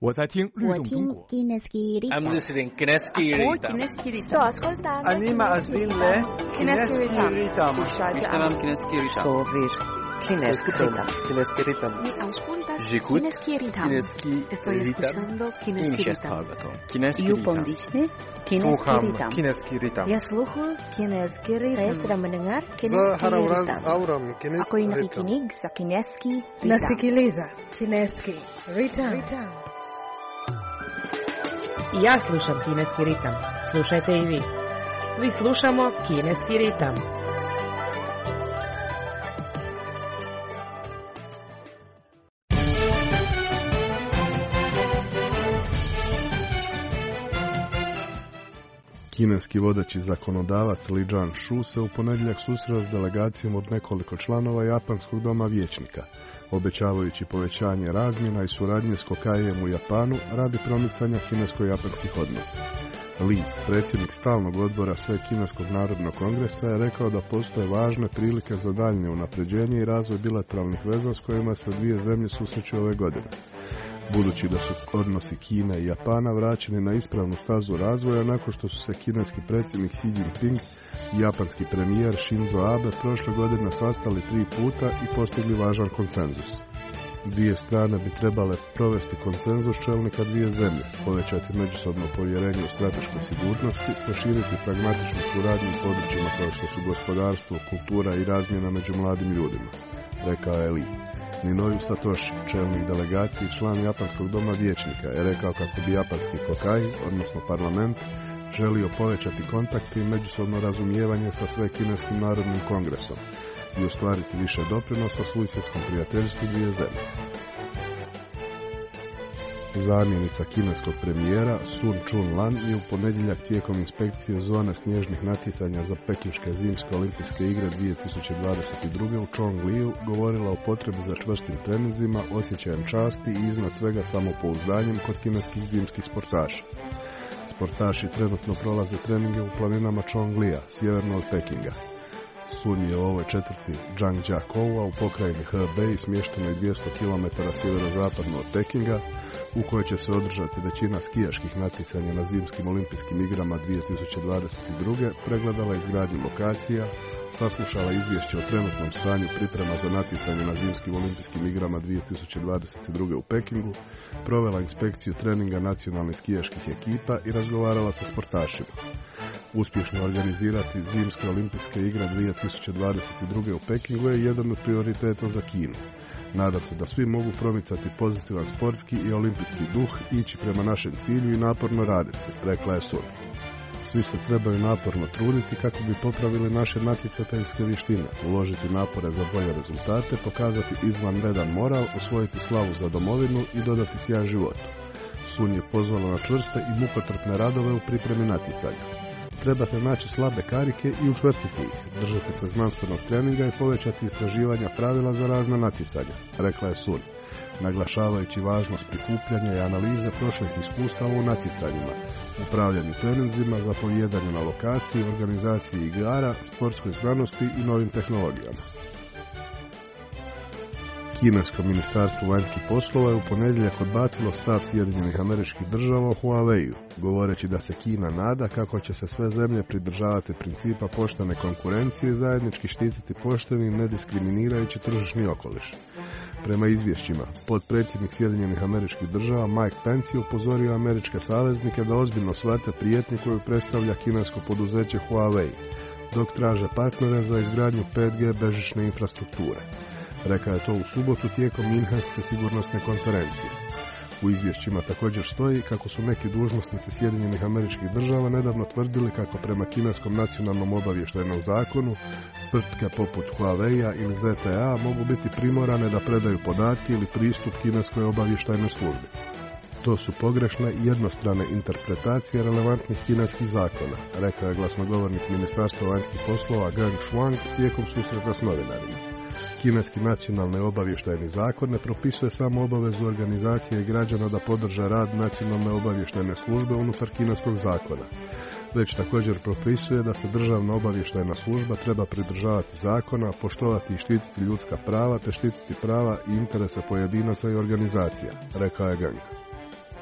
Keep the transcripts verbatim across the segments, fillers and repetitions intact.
我在听律动中国。 I'm listening Kineski Ritam. Sto ascoltando Anima Azille Kineski Ritam. Tamam Kineski Ritam. Sovir Kineski Ritam. Kineski Ritam. Mi auscultas J'écoute Kineski Ritam. Kineski Estoy escuchando Kineski Ritam. Kineski You Ritam. pondisne Kineski Sluham Ritam. Kineski Ritam. Ya sluhu Kineski Ritam. Saya sedang mendengar Za Kineski Haravraz Ritam. Auram Ako Kineski yung Ritam. nakikinig sa Kineski Ritam. Nasikiliza Kineski Ritam. I ja slušam Kineski ritam. Slušajte i vi. Svi slušamo Kineski ritam. Kineski vodeći zakonodavac Li Zhanshu se u ponedjeljak susreo s delegacijom od nekoliko članova Japanskog doma vijećnika, obećavajući povećanje razmjena i suradnje s Kokaijem u Japanu radi promicanja kinesko-japanskih odnosa. Li, predsjednik stalnog odbora Svekineskog narodnog kongresa, je rekao da postoje važne prilike za daljnje unapređenje i razvoj bilateralnih veza s kojima se dvije zemlje susreću ove godine. Budući da su odnosi Kine i Japana vraćeni na ispravnu stazu razvoja nakon što su se kineski predsjednik Xi Jinping i japanski premijer Shinzo Abe prošle godine sastali tri puta i postigli važan konsenzus. Dvije strane bi trebale provesti konsenzus čelnika dvije zemlje, povećati međusobno povjerenje u strateškoj sigurnosti, proširiti pragmatičnu suradnju u područjima kao što su gospodarstvo, kultura i razmjena među mladim ljudima, rekao je Li. Minoru Satoshi, čelnik delegacije i član Japanskog doma vijećnika, je rekao kako bi japanski Kokai, odnosno parlament, želio povećati kontakte i međusobno razumijevanje sa Svekineskim narodnim kongresom i ostvariti više doprinosa susjedskom prijateljstvu dvije zemlje. Zamjenica kineskog premijera Sun Chunlan je u ponedjeljak tijekom inspekcije zone snježnih natjecanja za pekinške zimske olimpijske igre dvije tisuće dvadeset druge. u Chongliu govorila o potrebi za čvrstim treninzima, osjećajem časti i iznad svega samopouzdanjem kod kineskih zimskih sportaša. Sportaši trenutno prolaze treninge u planinama Chonglija, sjeverno od Pekinga. Sun je u ovoj četvrti Zhangjiakou u pokrajini Hebei, smještenoj dvjesto kilometara sjeverozapadno od Pekinga, u kojoj će se održati većina skijaških natjecanja na zimskim olimpijskim igrama dvije tisuće dvadeset druge. pregledala izgradnju lokacija, saslušala izvješće o trenutnom stanju priprema za natjecanje na zimskim olimpijskim igrama dvije tisuće dvadeset druge. u Pekingu, provela inspekciju treninga nacionalnih skijaških ekipa i razgovarala sa sportašima. Uspješno organizirati zimske olimpijske igre dvije tisuće dvadeset druge. u Pekingu je jedan od prioriteta za Kinu. Nadam se da svi mogu promicati pozitivan sportski i olimpijski duh, ići prema našem cilju i naporno raditi, rekla je Sun. Svi se trebaju naporno truditi kako bi popravili naše natjecateljske vještine, uložiti napore za bolje rezultate, pokazati izvanredan moral, osvojiti slavu za domovinu i dodati sjaj životu. Sun je pozvala na čvrste i mukotrpne radove u pripremi natjecanja. Trebate naći slabe karike i učvrstiti ih, držati se znanstvenog treninga i povećati istraživanja pravila za razna natjecanja, rekla je Sun, naglašavajući važnost prikupljanja i analize prošlih iskustava u natjecanjima, upravljanju treninzima, zapovijedanju na lokaciji, organizaciji igara, sportskoj znanosti i novim tehnologijama. Kinesko ministarstvo vanjskih poslova je u ponedjeljak odbacilo stav Sjedinjenih Američkih Država o Huawei-u, govoreći da se Kina nada kako će se sve zemlje pridržavati principa poštene konkurencije i zajednički štititi pošteni i nediskriminirajući tržišni okoliš. Prema izvješćima, potpredsjednik Sjedinjenih Američkih Država Mike Pence je upozorio američke saveznike da ozbiljno shvate prijetnju koju predstavlja kinesko poduzeće Huawei, dok traže partnere za izgradnju pet G bežične infrastrukture. Rekao je to u subotu tijekom Minhenske sigurnosne konferencije. U izvješćima također stoji kako su neki dužnosnici Sjedinjenih Američkih Država nedavno tvrdili kako prema kineskom nacionalnom obavještajnom zakonu tvrtke poput Huawei-a ili Z T A mogu biti primorane da predaju podatke ili pristup kineskoj obavještajnoj službi. To su pogrešne i jednostrane interpretacije relevantnih kineskih zakona, rekao je glasnogovornik Ministarstva vanjskih poslova Geng Shuang tijekom susreta s novinarima. Kineski nacionalni obavještajni zakon ne propisuje samo obavezu organizacije i građana da podrže rad nacionalne obavještajne službe unutar kineskog zakona, već također propisuje da se državna obavještajna služba treba pridržavati zakona, poštovati i štititi ljudska prava te štititi prava i interese pojedinaca i organizacija, rekao je Gang.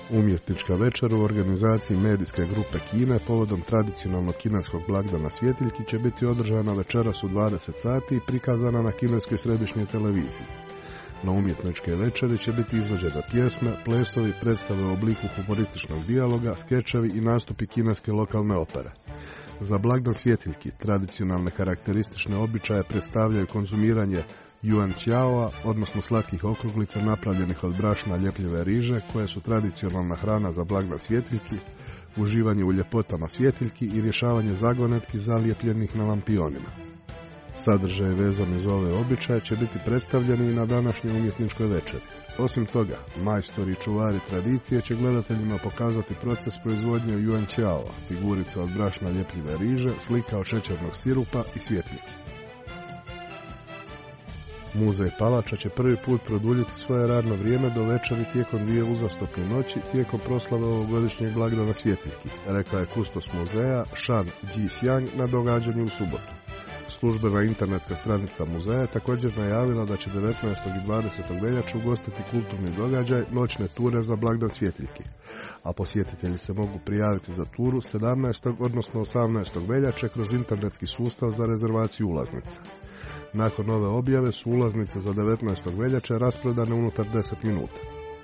Umjetnička večer u organizaciji medijske grupe Kine povodom tradicionalnog kineskog blagdana svjetiljki će biti održana večeras u dvadeset sati i prikazana na kineskoj središnjoj televiziji. Na umjetničke večeri će biti izvođene pjesme, plesovi, predstave u obliku humorističnog dijaloga, skečevi i nastupi kineske lokalne opere. Za blagdan svjetiljki tradicionalne karakteristične običaje predstavljaju konzumiranje yuan qiaoa, odnosno slatkih okruglica napravljenih od brašna ljepljive riže, koje su tradicionalna hrana za blagdan svjetiljki, uživanje u ljepotama svjetiljki i rješavanje zagonetki zalijepljenih na lampionima. Sadržaje vezane za ove običaje će biti predstavljeni i na današnjoj umjetničkoj večeri. Osim toga, majstori i čuvari tradicije će gledateljima pokazati proces proizvodnje yuan qiaoa, figurica od brašna ljepljive riže, slika od šećernog sirupa i svjetiljki. Muzej Palača će prvi put produljiti svoje radno vrijeme do večeri tijekom dvije uzastopne noći tijekom proslave ovogodišnjeg blagdana svjetiljki, rekao je kustos muzeja Shan Jixiang na događanju u subotu. Službena internetska stranica muzeja je također najavila da će devetnaestog i dvadesetog veljače ugostiti kulturni događaj Noćne ture za blagdan svjetiljki, a posjetitelji se mogu prijaviti za turu sedamnaestog odnosno osamnaestog veljače kroz internetski sustav za rezervaciju ulaznica. Nakon ove objave su ulaznice za devetnaestog veljače rasprodane unutar deset minuta.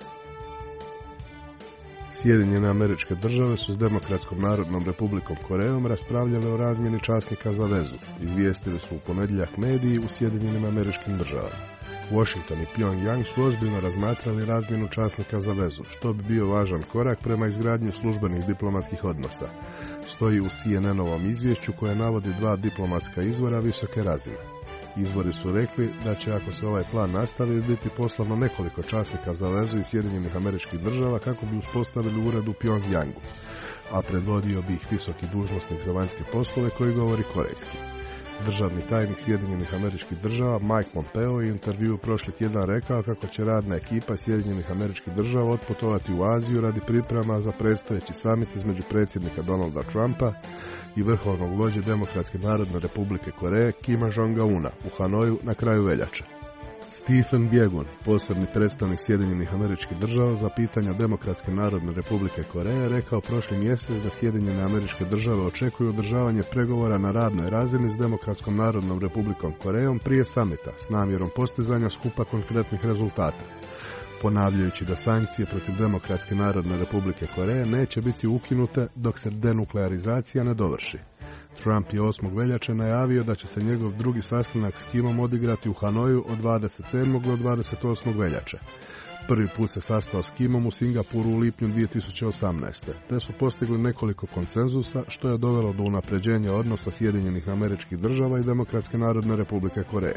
Sjedinjene Američke Države su s Demokratskom Narodnom Republikom Korejom raspravljale o razmjeni časnika za vezu, izvijestili su u ponedjeljak mediji u Sjedinjenim Američkim Državama. Washington i Pyongyang su ozbiljno razmatrali razmjenu časnika za vezu, što bi bio važan korak prema izgradnji službenih diplomatskih odnosa. Stoji u C N N-ovom izvješću koje navodi dva diplomatska izvora visoke razine. Izvori su rekli da će, ako se ovaj plan nastavi, biti poslano nekoliko časnika za vezu iz Sjedinjenih Američkih Država kako bi uspostavili ured u Pyongyangu, a predvodio bi ih visoki dužnosnik za vanjske poslove koji govori korejski. Državni tajnik Sjedinjenih Američkih Država Mike Pompeo je u intervjuu prošli tjedan rekao kako će radna ekipa Sjedinjenih Američkih Država otputovati u Aziju radi priprema za predstojeći samit između predsjednika Donalda Trumpa i vrhovnog vođe Demokratske Narodne Republike Koreje Kima Jong-una u Hanoju na kraju veljače. Stephen Biegun, posebni predstavnik Sjedinjenih Američkih Država za pitanja Demokratske Narodne Republike Koreje, rekao prošli mjesec da Sjedinjene Američke Države očekuju održavanje pregovora na radnoj razini s Demokratskom Narodnom Republikom Korejom prije samita s namjerom postizanja skupa konkretnih rezultata, ponavljajući da sankcije protiv Demokratske Narodne Republike Koreje neće biti ukinute dok se denuklearizacija ne dovrši. Trump je osmog veljače najavio da će se njegov drugi sastanak s Kimom odigrati u Hanoju od dvadeset sedmog do dvadeset osmog veljače. Prvi put se sastao s Kimom u Singapuru u lipnju dvije tisuće osamnaeste. Te su postigli nekoliko konsenzusa što je dovelo do unapređenja odnosa Sjedinjenih Američkih Država i Demokratske Narodne Republike Koreje.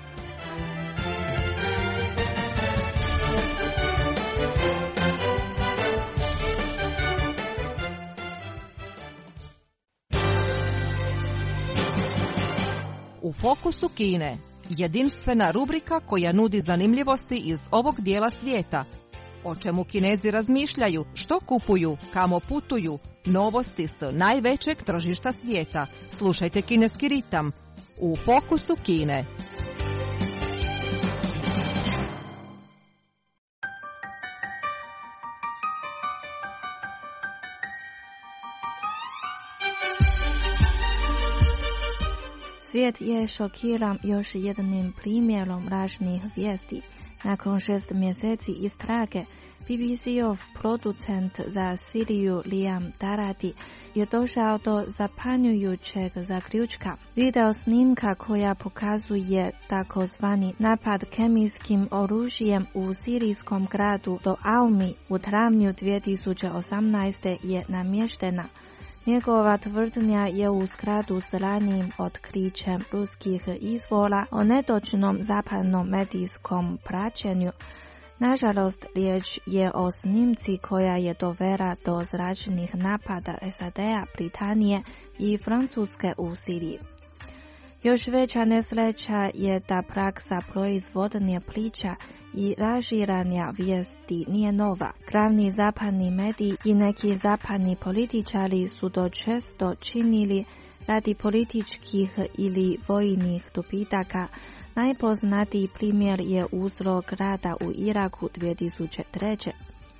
U fokusu Kine, jedinstvena rubrika koja nudi zanimljivosti iz ovog dijela svijeta. O čemu Kinezi razmišljaju, što kupuju, kamo putuju, novosti s najvećeg tržišta svijeta. Slušajte Kineski ritam u fokusu Kine. Svijet je šokiran još jednim primjerom lažnih vijesti. Nakon šest mjeseci istrage, B B C-ov producent za Siriju Liam Darati je došao do zapanjujućeg zaključka. Video snimka koja pokazuje takozvani napad kemijskim oružjem u sirijskom gradu do Aumi u travnju dvije tisuće osamnaeste. je namještena. Njegova tvrdnja je u skladu s ranijim otkrićem ruskih izvora o netočnom zapadnom medijskom praćenju. Nažalost, riječ je o snimci koja je dovela do zračnih napada S A D-a, Britanije i Francuske u Siriji. Još veća nesreća je da praksa proizvodnje priča i lažiranja vijesti nije nova. Glavni zapadni mediji i neki zapadni političari su to često činili radi političkih ili vojnih dobitaka. Najpoznatiji primjer je uzrok rata u Iraku dvije tisuće treće.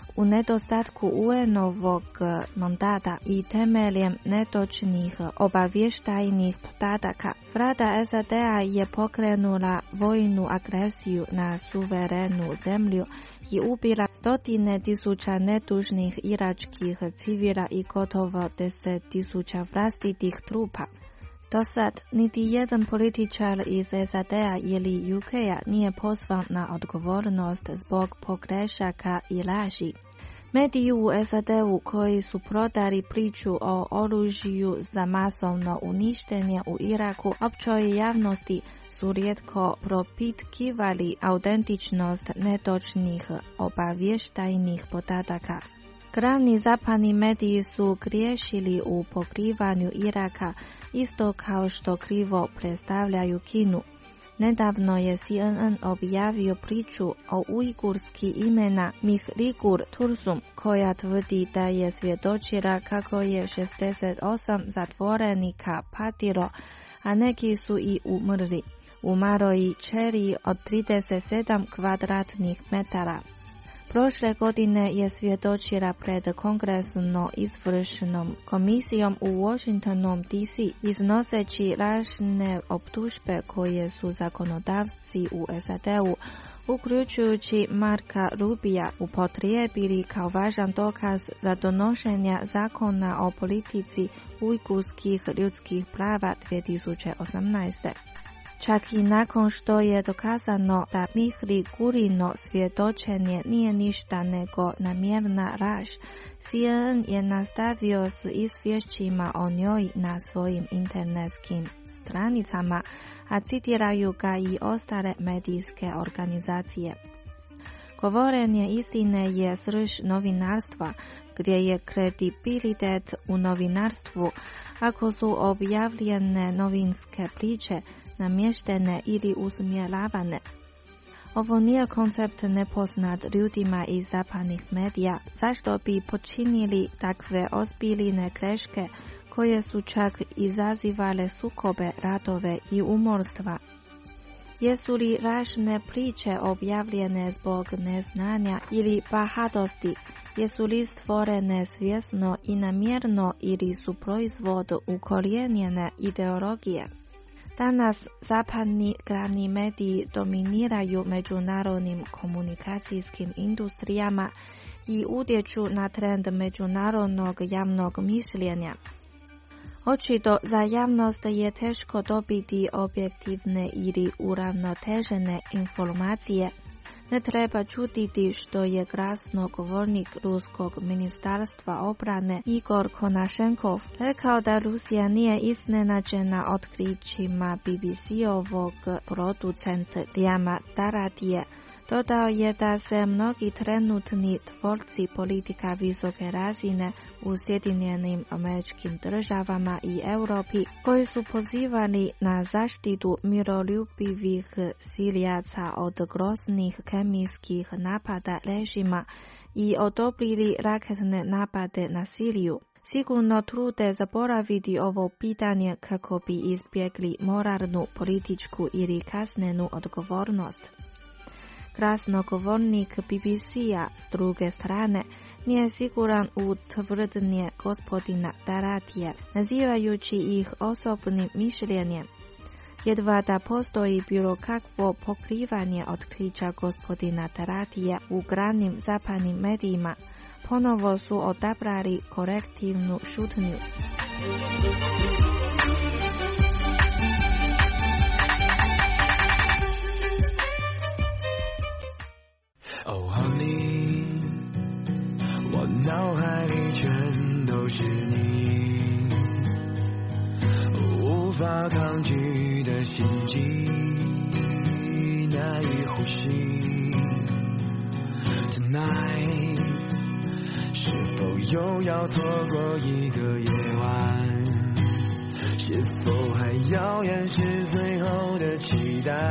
u nedostatku U N-ovog mandata i temeljem netočnih obavještajnih podataka, Vlada S A D-a je pokrenula vojnu agresiju na suverenu zemlju i ubila stotine tisuća nedužnih iračkih civila i gotovo deset tisuća vlastitih trupa. Do sad, niti jedan političar iz S A D-a ili U K-a nije pozvan na odgovornost zbog pogrešaka i laži. Mediji u S A D-u koji su prodali priču o oružju za masovno uništenje u Iraku općoj javnosti su rijetko propitkivali autentičnost netočnih obavještajnih podataka. Glavni zapadni mediji su griješili u pokrivanju Iraka isto kao što krivo predstavljaju Kinu. Nedavno je C N N objavio priču o ujgurski imena Mihrigur Tursum, koja tvrdi da je svjedočila kako je šezdeset osam zatvorenika patilo, a neki su i umrli. U maloj ćeliji od trideset sedam kvadratnih metara. Prošle godine je svjedočila pred kongresno izvršnom komisijom u Washingtonom D C iznoseći lažne optužbe koje su zakonodavci u S A D-u, uključujući Marka Rubija, upotrijebili kao važan dokaz za donošenje zakona o politici ujgurskih ljudskih prava dvije tisuće osamnaeste. Čak i nakon što je dokazano da Mihligurino svjedočenje nije ništa nego namjerna laž, C N N je nastavio s izvješćima o njoj na svojim internetskim stranicama, a citiraju ga i ostale medijske organizacije. Govorenje istine je srž novinarstva, gdje je kredibilitet u novinarstvu ako su objavljene novinske priče, namještene ili usmjeravane. Ovo nije koncept nepoznat ljudima iz zapadnih medija, zašto bi počinili takve ozbiljne greške koje su čak izazivale sukobe, ratove i umorstva. Jesu li lažne priče objavljene zbog neznanja ili bahatosti? Jesu li stvorene svjesno i namjerno ili su proizvod ukorijenjene ideologije? Danas zapadni glavni mediji dominiraju međunarodnim komunikacijskim industrijama i utječu na trend međunarodnog javnog mišljenja. Očito za javnost je teško dobiti objektivne ili uravnotežene informacije. Ne treba čuditi što je glasnogovornik ruskog ministarstva obrane Igor Konašenkov rekao da Rusija nije iznenađena otkrićima B B C-ovog producenta Liama Taratije. Dodao je da se mnogi trenutni tvorci politika visoke razine u Sjedinjenim Američkim Državama i Europi, koji su pozivali na zaštitu miroljubivih Sirijaca od groznih kemijskih napada režima i odobrili raketne napade na Siriju, sigurno trude zaboraviti ovo pitanje kako bi izbjegli moralnu, političku ili kaznenu odgovornost. Glasnogovornik B B C-a s druge strane nije siguran u tvrdnje gospodina Taratije, nazivajući ih osobnim mišljenjem. Jedva da postoji bilo kakvo pokrivanje otkrića gospodina Taratije u glavnim zapadnim medijima, ponovo su odabrali korektivnu šutnju. Oh honey， 我脑海里全都是你，无法抗拒的心悸，难以呼吸。Tonight， 是否又要错过一个夜晚？是否还遥远是最后的期待？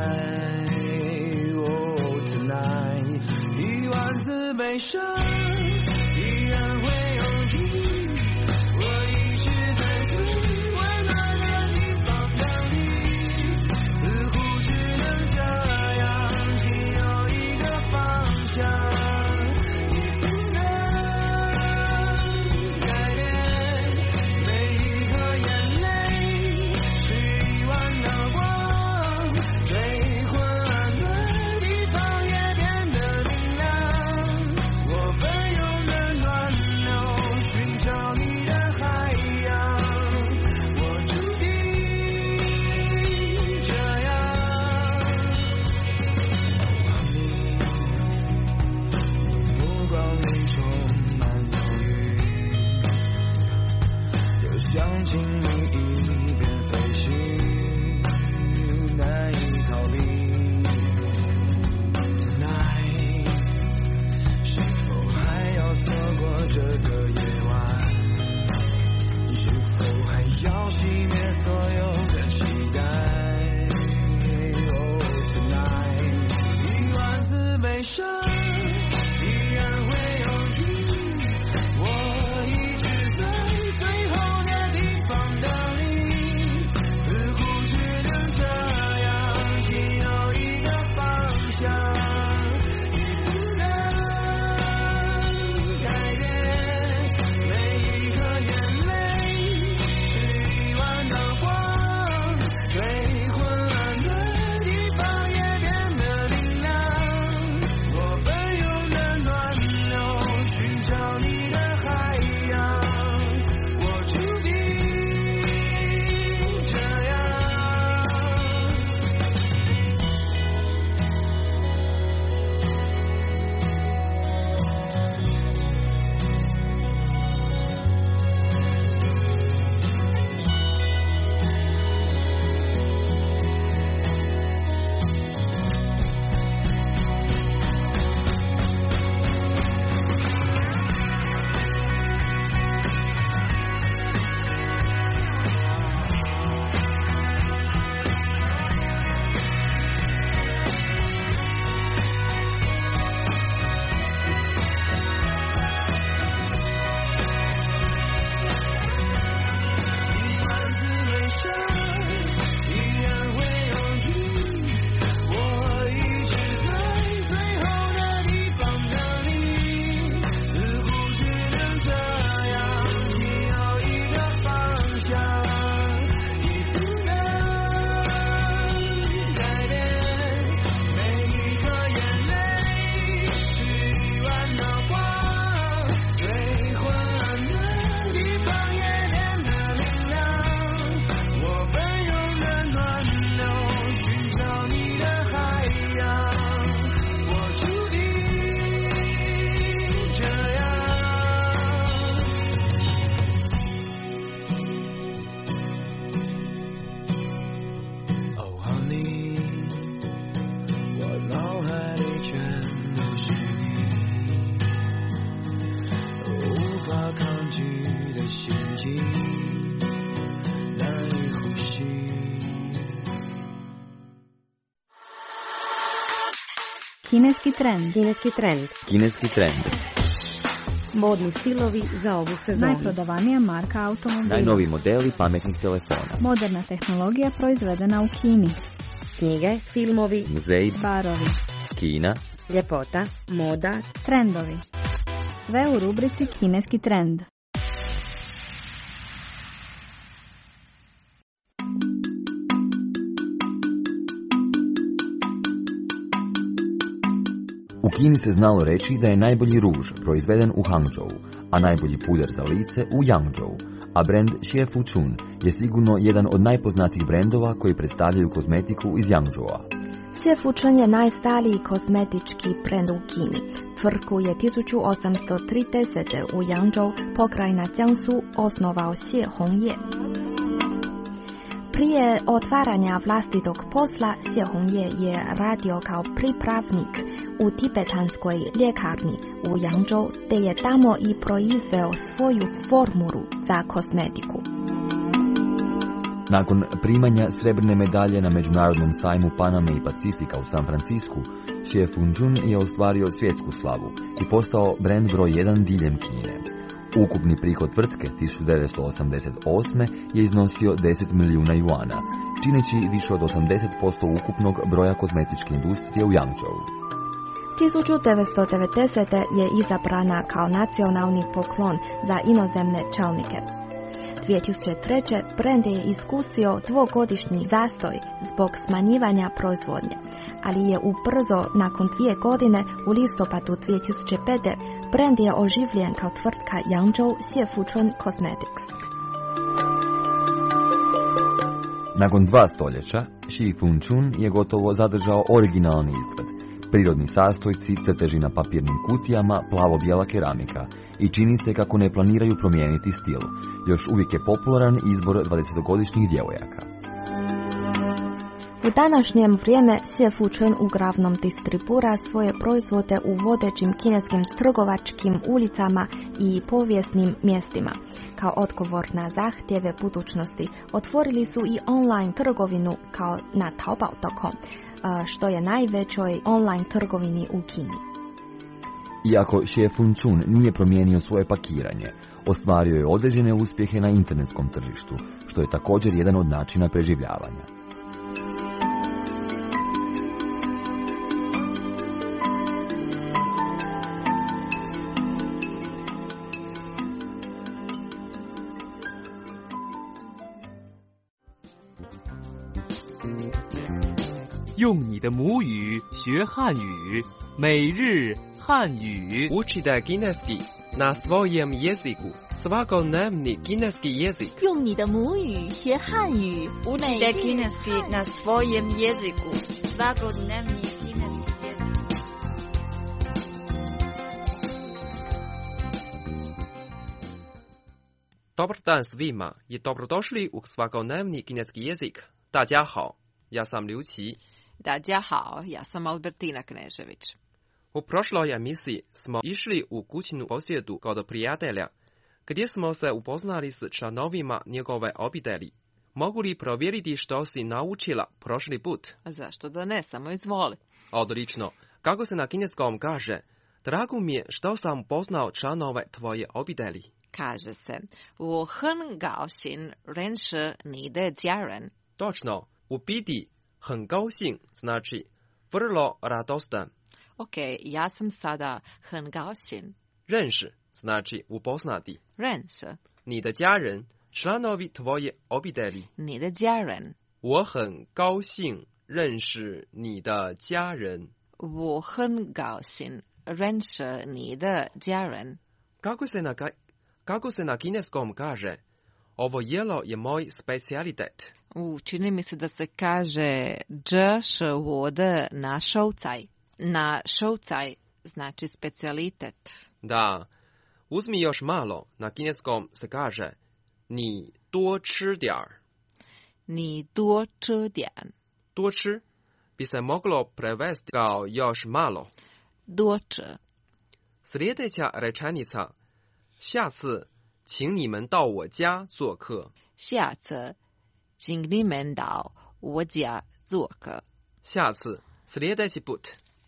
Oh tonight。 一万次悲伤依然会有你，我一直在最温暖的地方等你，似乎只能这样，仅有一个方向，一分的 Kineski trend. Kineski trend. Kineski trend. Modni stilovi za ovu sezonu. Najprodavanija marka automobila. Najnoviji modeli pametnih telefona. Moderna tehnologija proizvedena u Kini. Knjige, filmovi, muzeji, barovi, Kina, ljepota, moda, trendovi. Sve u rubrici Kineski trend. U Kini se znalo reći da je najbolji ruž proizveden u Hangzhou, a najbolji puder za lice u Yangzhou, a brend Xie Fu Chun je sigurno jedan od najpoznatijih brendova koji predstavljaju kozmetiku iz Yangzhoua. Xie Fu Chun je najstariji kozmetički brend u Kini. Tvrtku je tisuću osamsto tridesete. u Yangzhou, pokrajina Jiangsu, osnovao Xie Hongye. Prije otvaranja vlastitog posla, Xie Hongye je radio kao pripravnik u tibetanskoj ljekarni u Yangzhou, te je tamo i proizveo svoju formulu za kozmetiku. Nakon primanja srebrne medalje na međunarodnom sajmu Paname i Pacifika u San Francisku, Xie Fu Chun je ostvario svjetsku slavu i postao brend broj jedan diljem Kine. Ukupni prihod tvrtke tisuću devetsto osamdeset osme. je iznosio deset milijuna juana, čineći više od osamdeset posto ukupnog broja kozmetičke industrije u Yangzhou. tisuću devetsto devedesete. je izabrana kao nacionalni poklon za inozemne čelnike. dvije tisuće treće. brend je iskusio dvogodišnji zastoj zbog smanjivanja proizvodnje, ali je ubrzo nakon dvije godine u listopadu dvije tisuće pete. brend je oživljen kao tvrtka Yangzhou Xie Fu Chun Cosmetics. Nakon dva stoljeća, Xie Fu Chun je gotovo zadržao originalni izgled. Prirodni sastojci, crteži na papirnim kutijama, plavo-bijela keramika i čini se kako ne planiraju promijeniti stil. Još uvijek je popularan izbor dvadesetogodišnjih djevojaka. U današnjem vrijeme Xie Fu Chun uglavnom distribuira svoje proizvode u vodećim kineskim trgovačkim ulicama i povijesnim mjestima. Kao odgovor na zahtjeve budućnosti, otvorili su i online trgovinu kao na Taobao dot com, što je najvećoj online trgovini u Kini. Iako Xie Fu Chun nije promijenio svoje pakiranje, ostvario je određene uspjehe na internetskom tržištu, što je također jedan od načina preživljavanja. 用你的母语学汉语，每日汉语。 Učite kineski na svojem jeziku. Svakodnevni kineski jezik. 用你的母语学汉语。 Učite kineski na svojem jeziku. Svakodnevni kineski jezik. Dobar dan svima i dobrodošli u svakodnevni kineski jezik. 大家好, ja sam Liu Qi. 大家好, ja sam Albertina Knežević. U prošloj emisiji smo išli u kućnu posjetu kod prijatelja, gdje smo se upoznali s članovima njegove obitelji. Mogu li provjeriti što si naučila prošli put? Zašto da ne, samo izvoli. Odlično. Kako se na kineskom kaže, drago mi je što sam poznao članove tvoje obitelji. Kaže se, 我很高兴认识你的家人. Točno, u biti 很高兴 znači vrlo radostan. Ok, ja sam sada 很高兴. 认识 znači upoznati. 认识. 你的家人 članovi tvoje obitelji. 你的家人. 我很高兴认识你的家人. 我很高兴认识你的家人. Kako se na, kako se na kineskom kaže, ovo jelo je moj specijalitet. U, čini mi se da se kaže 这是我的拿手菜. Na šoucaj znači specijalitet. Da, uzmi još malo, na kineskom se kaže 你多吃点儿. 你多吃点. 多吃 bi se moglo prevesti kao još malo. 多吃. Sljedeća rečenica, 下次请你们到我家做客. 下次请你们到我家做客. 下次 sljedeći put.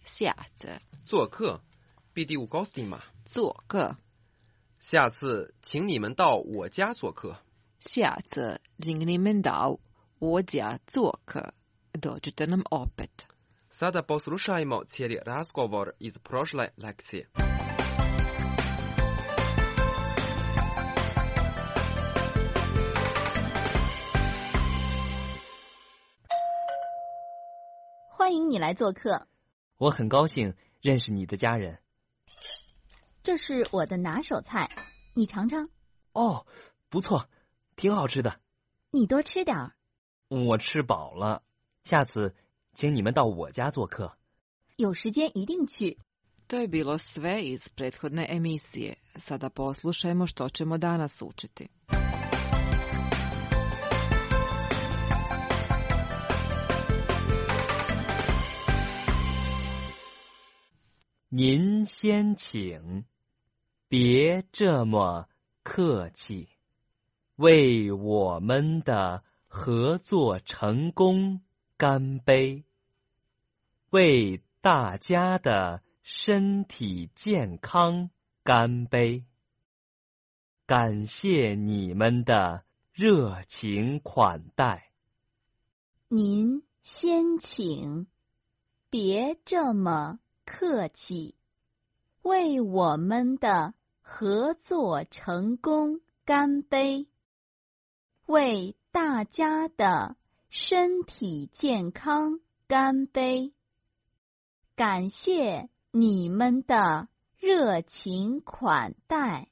下次做客，biti u gostima。 做客。 下次请你们到我家做客。 下次请你们到我家做客。Dođite nam opet. Sada poslušajmo cijeli razgovor iz prošle lekcije. 欢迎你来做客。 我很高兴认识你的家人。 这是我的拿手菜，你尝尝。 哦，不错，挺好吃的。 你多吃点儿。 我吃饱了，下次请你们到我家做客。 有时间一定去。 To je bilo sve iz prethodne emisije. Sada poslušajmo što ćemo danas učiti. 您先请，别这么客气。为我们的合作成功干杯！为大家的身体健康干杯！感谢你们的热情款待。 您先请，别这么客气。为我们的合作成功干杯！为大家的身体健康干杯！感谢你们的热情款待。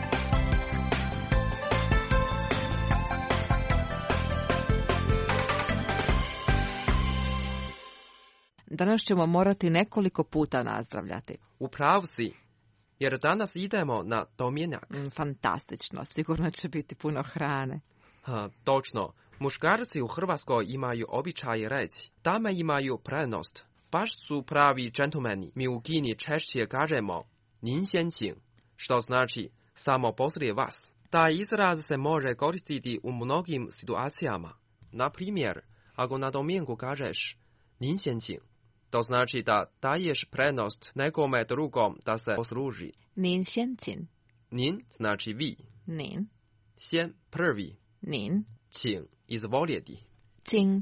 Danas ćemo morati nekoliko puta nazdravljati. U pravu si, jer danas idemo na domjenak. Mm, fantastično, sigurno će biti puno hrane. Ha, točno, muškarci u Hrvatskoj imaju običaj reći, dame imaju prednost, baš su pravi džentlmeni. Mi u Kini češće kažemo, nin先请, što znači samo poslije vas. Taj izraz se može koristiti u mnogim situacijama. Na primjer, ako na domjenku kažeš, nin先请, to znači da daješ prednost nekome drugom da se posluži. Nin 先请. Nin znači vi. Nin. 先 prvi. Nin. 请 izvoljeti. 请.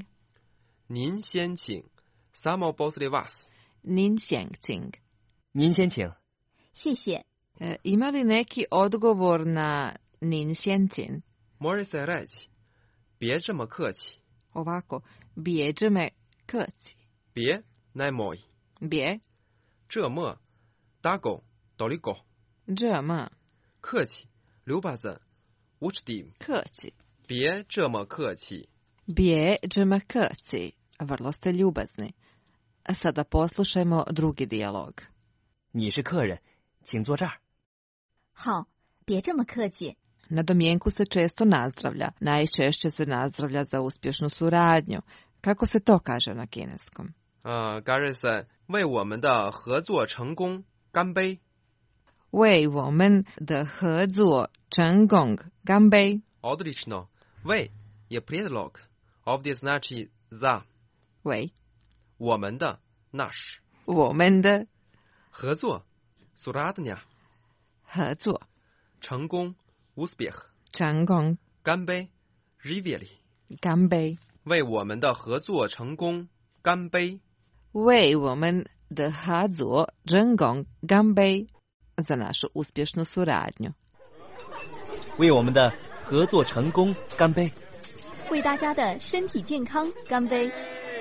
Nin 先请 samo poslije vas. Nin 先请. 您先请。 谢谢。 E, ima li neki odgovor na nin 先请? Može se reći, 别这么客气. Ovako, bjeđe me krci. 别 nemoj. 别这么 tako toliko. 这么客气 ljubazan, učtiv. 客气. 别这么客气. Bjeđe me krci. Vrlo ste ljubazni. A sada poslušajmo drugi dijalog. 你是客人，请坐这儿。 好，别这么客气。 Na domjenku se često nazdravlja. Najčešće se nazdravlja za uspješnu suradnju. Kako se to kaže na kineskom? Uh, kaže se, 为我们的合作成功干杯。 为我们的合作成功干杯。 Odlično. 为 je prijedlog. Ovdje znači za. 为我们的 naš. 我们的合作 suradnja. 合作成功 uspjeh. 成功干杯 živjeli. 干杯。 为我们的合作成功干杯。 为我们的合作成功干杯。Za našu uspješnu suradnju. 为我们的合作成功干杯！ 为大家的身体健康干杯！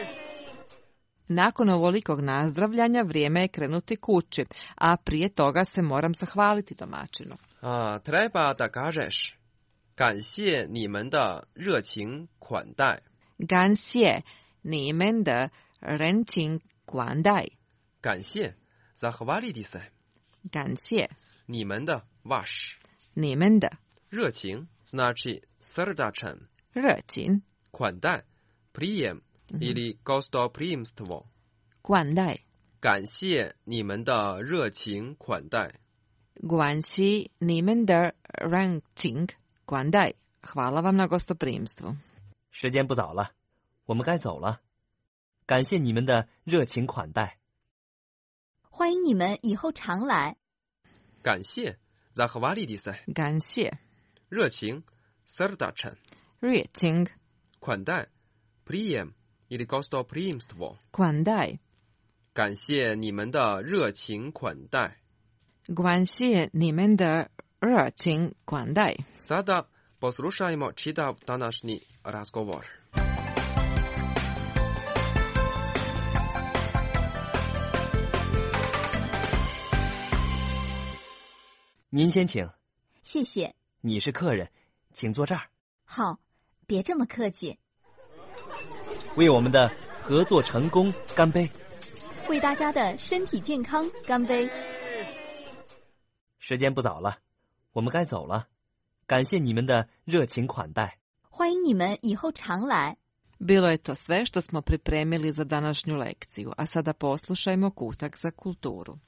Nakon ovolikog nazdravljanja vrijeme je krenuti kući, a prije toga se moram zahvaliti domaćinu. A, treba da kažeš 感谢你们的热情款待。 感谢你们的热情款待。 感谢 zahvaliti se。 感谢你们的 vaš。 你们的热情 znači srdačan。 热情款待 prijem ili gostoprimstvo。 款待。 感谢你们的热情款待。 感谢你们的热情款待。Hvala vam na gostoprimstvu。 时间不早了，我们该走了。感谢你们的热情款待。 欢迎你们以后常来。 感谢 zahvaliti se， 感谢， 热情 srdačan， 热情， 款待 prijem ili gostoprimstvo， 款待， 感谢你们的热情款待。 感谢你们的热情款待。 Sada poslušajmo čitav današnji razgovor。 您先请。 谢谢。 你是客人，请坐这儿。 好，别这么客气。 为我们的合作成功干杯！ 为大家的身体健康干杯！ 时间不早了，我们该走了。感谢你们的热情款待。 欢迎你们以后常来。 Bilo je to sve što smo pripremili za današnju lekciju, a sada poslušajmo kutak za kulturu.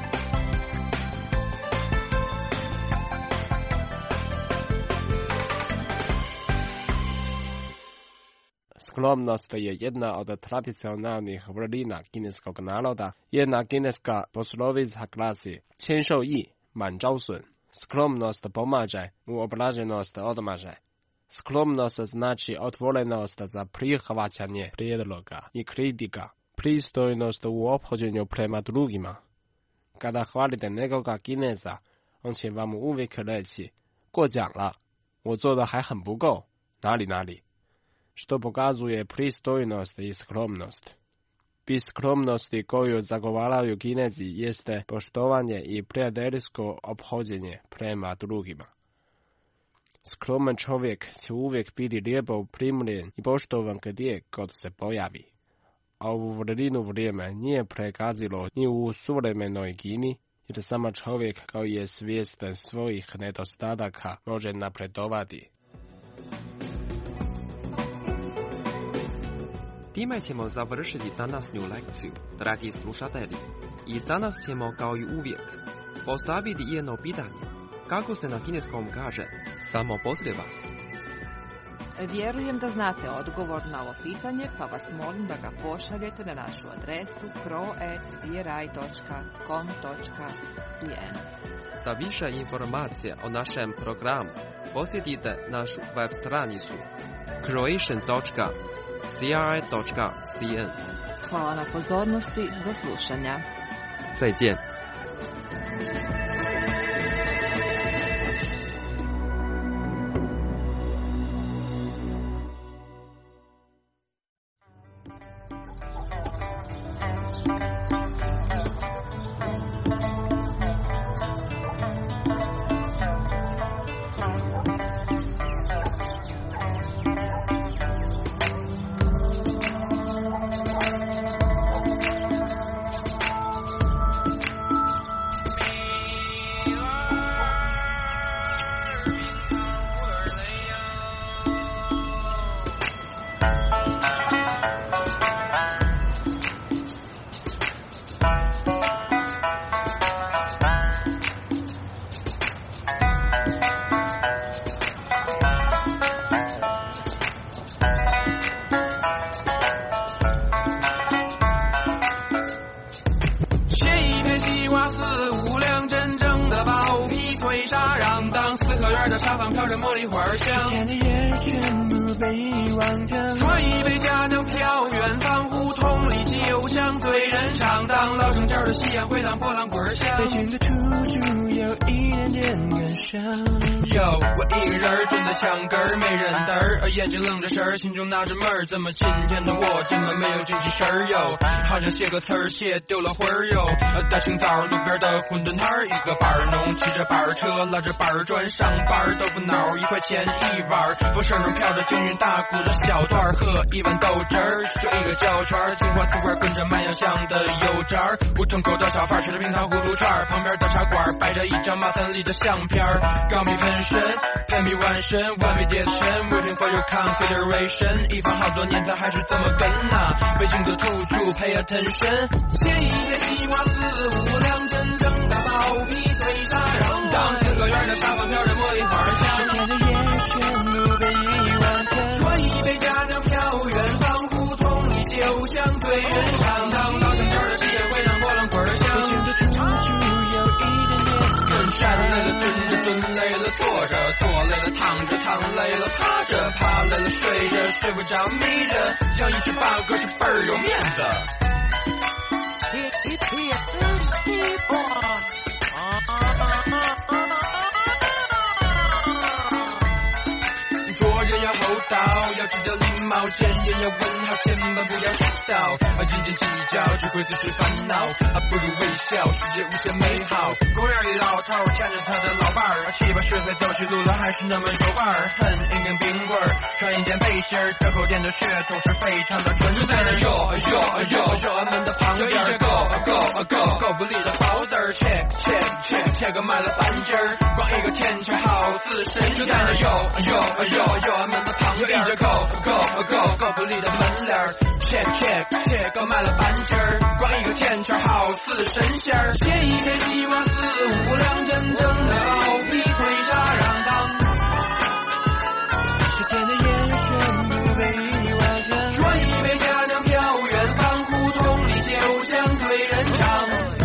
Skromnost je jedna od tradicionalnih vrlina kineskog naroda. Jedna kineska poslovica glasi: 谦受益，满招损. Skromnost pomaže, uobraženost odmaže. Skromnost znači otvorenost za prihvaćanje prijedloga i kritika, pristojnost u ophođenju prema drugima. Kada hvalite nekoga Kineza, on će vam uvijek reći: 过奖了，我做的还很不够，哪里哪里。što pokazuje pristojnost i skromnost. Bi skromnosti koju zagovaraju Kinezi jeste poštovanje i prijateljsko ophođenje prema drugima. Skroman čovjek će uvijek biti lijepo primljen i poštovan gdje god se pojavi. A ovu vrlinu vrijeme nije prekazilo ni u suvremenoj Kini, jer sama čovjek koji je svjestan svojih nedostataka može napredovati. Time ćemo završiti današnju lekciju, dragi slušatelji. I danas ćemo, kao i uvijek, postaviti jedno pitanje. Kako se na kineskom kaže samo poslije vas? Vjerujem da znate odgovor na ovo pitanje, pa vas molim da ga pošaljete na našu adresu kro at c r i dot com dot c n. Za više informacije o našem programu posjetite našu web stranicu croatian dot c r i dot c n. Hvala na pozornosti, do slušanja. 再见。 沙发飘着茉莉花香，以前的夜全部被遗忘掉。端一杯佳酿飘远方，胡同里酒香醉人上当，老城角的夕阳回荡波浪滚响。北京的土著有一点点感伤。哟，我一个人蹲在墙根儿，没人搭儿，眼睛愣着神儿，心中纳着闷儿，怎么今天的我这么没有精气神儿哟？好像写个词儿写丢了魂儿哟。大清早路边的馄饨摊儿，一个板儿农骑着板儿车，拉着板儿砖上班，豆腐脑一块钱一碗，风扇上飘着京韵大鼓的小段儿，喝一碗豆汁儿，就一个胶圈儿，金华瓷罐跟着卖洋香的油渣儿，胡同口的小贩吃着冰糖葫芦串儿，旁边的茶馆摆着一张马三立的相片儿，钢笔喷身，喷笔完身，完美叠身 ，waiting for your consideration， 一放好多年他还是这么跟呐，北京的土著 pay attention， 写一篇西瓜四五两，真正的包皮碎沙瓤，当四合院的沙发飘着茉莉花香，十天的夜全部被遗忘掉，端一杯佳酿飘远方，胡同里酒香醉人上当，老城角的夕阳回荡波浪滚香。 着，坐累了躺着，躺累了趴着，趴累了睡着，睡不着眯着，像一只八哥是倍儿有面子。做人要厚道，要知道礼貌，见人要问好，千万不要迟到。斤斤计较只会自寻烦恼，不如微笑，世界无限美好。公园里老头牵着他的老伴儿，七八十岁走起路来还是那么有伴儿。哼，一根冰棍儿，穿一件背心儿，这口店的血统是非常的纯正。在那哟哟哟哟俺们的旁边，有一只够够够够不力的包子儿，切切切切个卖了半斤儿，光一个天桥好似神仙。在那哟哟哟哟俺们的旁边，有一只够够够够不力的门脸儿。切切切，刚卖了半斤儿，光一个天桥好似神仙儿。切一片西瓜四五两，真正的包皮腿沙瓤当。夏天的烟熏不被完全。转一杯家乡飘远方，胡同里酒香醉人肠。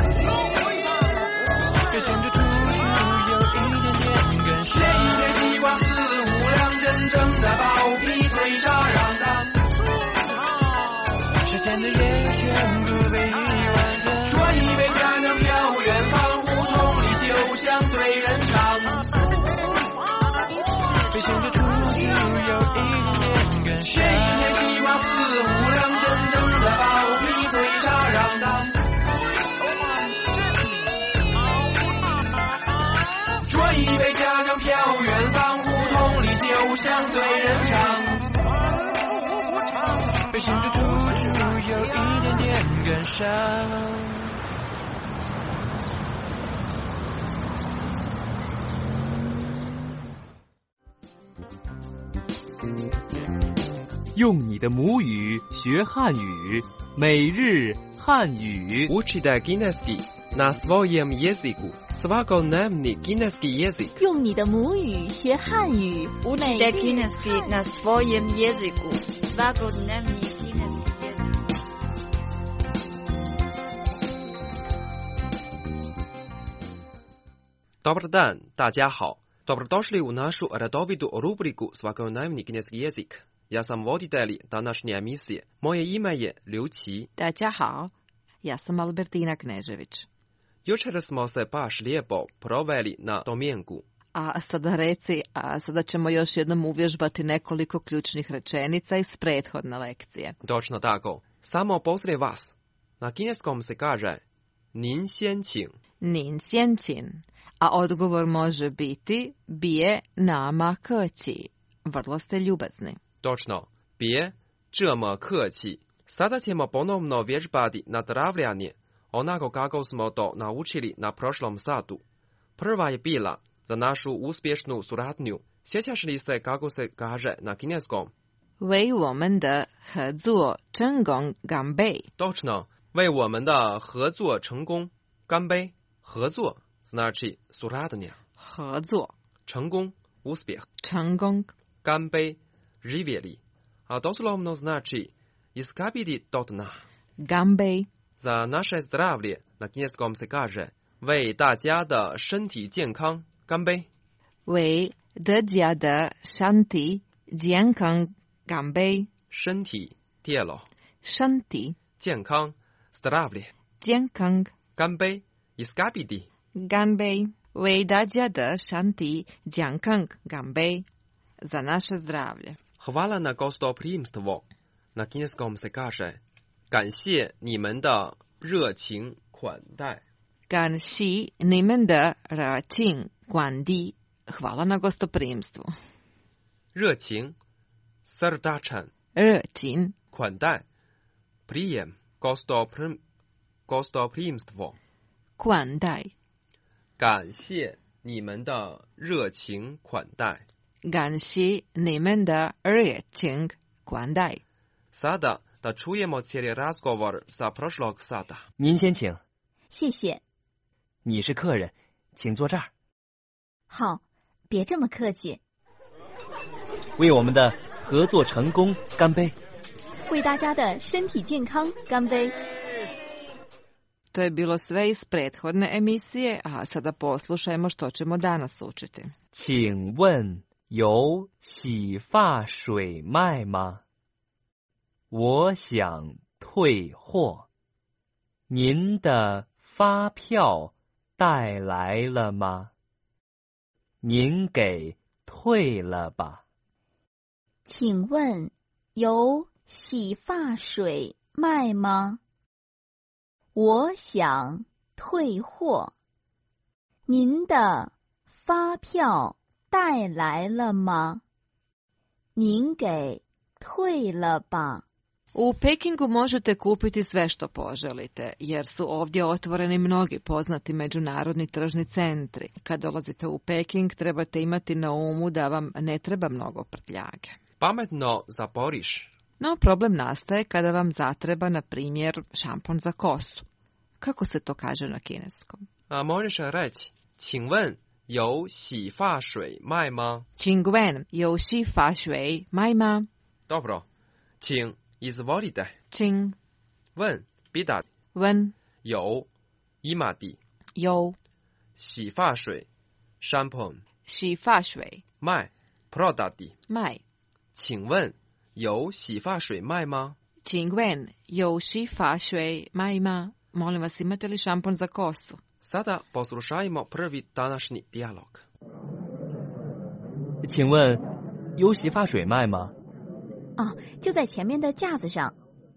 别想着出去有一点点跟上。切一片西瓜四五两，真正的包皮腿沙瓤当。的夜全部被完全，转一杯家乡飘远方，胡同里酒香醉人肠。被想着出去有一点点跟上，切一片西瓜四五两，真正的包皮腿沙瓤当。转一杯家乡飘远方，胡同里酒香醉人肠。被想着出去有一点点跟上。 用你的母语学汉语，每日汉语。 Учите kineski na swoim języku. Svakodnevni kineski język. 用你的母语学汉语， Учите kineski na swoim języku. Svakodnevni kineski język. Dobar dan, 大家好. Dobrodošli u našu redovitu rubriku Svakodnevni kineski jezik. Ja sam voditelj današnje emisije. Moje ime je Liu Qi. 大家好, ja sam Albertina Knežević. Jučer smo se baš lijepo proveli na domjenku. A sada reci, a sada ćemo još jednom uvježbati nekoliko ključnih rečenica iz prethodne lekcije. Točno tako. Samo poslije vas. Na kineskom se kaže Nin xian qing. Nin xian qing. A odgovor može biti bije nama keqi. Vrlo ste ljubazni. Točno. Bije这么客气. Sada ćemo ponovno vježbati nadravljanje, onako kako smo to naučili na prošlom satu. Prva je bila za našu uspješnu suradnju. Sjećaš li se kako se kaže na kineskom? 为我们的合作成功干杯. Točno. 为我们的合作成功干杯. 合作 znači suradnja. 合作成功 uspjeh. 成功干杯 živjeli. A doslovno znači iskapiti do dna. 干杯 Za naše zdravlje na kineskom se kaže 为大家的身体健康干杯. 为大家的身体健康干杯. 身体 tijelo. 身体健康 zdravlje. 健康干杯 iskapiti. 干杯 为大家的身体健康干杯. Za naše zdravlje. Hvala na gostoprimstvo. Na kineskom se kaže 感谢你们的热情款待. 感谢你们的热情款待. Hvala na gostoprimstvu. 热情 srdačan. 热情款待 prijem gostoprim gostoprimstvo. 款待. 感谢你们的热情款待. 感谢你们的热情款待. Sada da čujemo cijeli razgovor sa prošlog sata. 您先请。 谢谢。 你是客人，请坐这儿。 好，别这么客气。 为我们的合作成功干杯。 为大家的身体健康干杯。 To je bilo sve iz prethodne emisije, a sada poslušajmo što ćemo danas učiti. 请问有洗发水卖吗？我想退货。您的发票带来了吗？您给退了吧。 请问有洗发水卖吗？我想退货。您的发票带来了吗？您给退了吧。 U Pekingu možete kupiti sve što poželite, jer su ovdje otvoreni mnogi poznati međunarodni tržni centri. Kad dolazite u Peking, trebate imati na umu da vam ne treba mnogo prtljage. Pametno zaporiš. No, problem nastaje kada vam zatreba, na primjer, šampon za kosu. Kako se to kaže na kineskom? A možeš reći, 请问有洗发水卖吗？ 请问有洗发水卖吗？ Dobro. 请 izvolite. 请问 pitati. 问有 imati. 有洗发水 shampoo. 洗发水卖 prodati. 卖。 请问有洗发水卖吗？ 请问有洗发水卖吗？ Molim vas, imate li šampon za kosu? Sada poslušajmo prvi današnji dijalog. 请问有洗发水卖吗？ 啊，就在前面的架子上。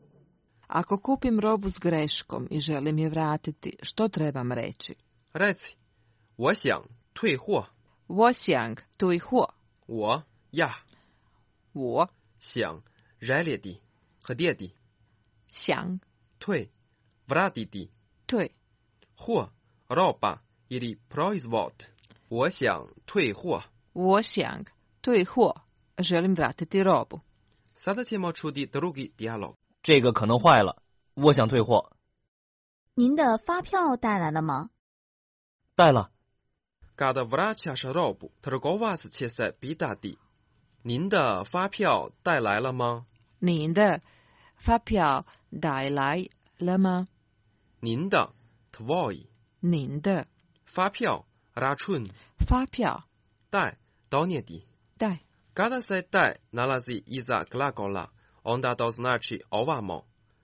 Ako kupim robu s greškom i želim je vratiti, što trebam reći? Reci, 我想退货。 我想退货。 我 ja. 我想 željeti, htjeti. 想退 vratiti. 退货 roba ili proizvod. 我想退货。 我想退货。Želim vratiti robu. Sada ćemo čuti drugi dijalog. 这个可能坏了，我想退货。 您的发票带来了吗？ 带了。 Kada vraćaš robu, trgovac će se pitati, 您的发票带来了吗？ 您的发票带来了吗？ 您的 tvoj. 您的发票 račun. 发票带 donijeti. 带 Kada se taj nalazi iza glagola, onda to znači ovamo.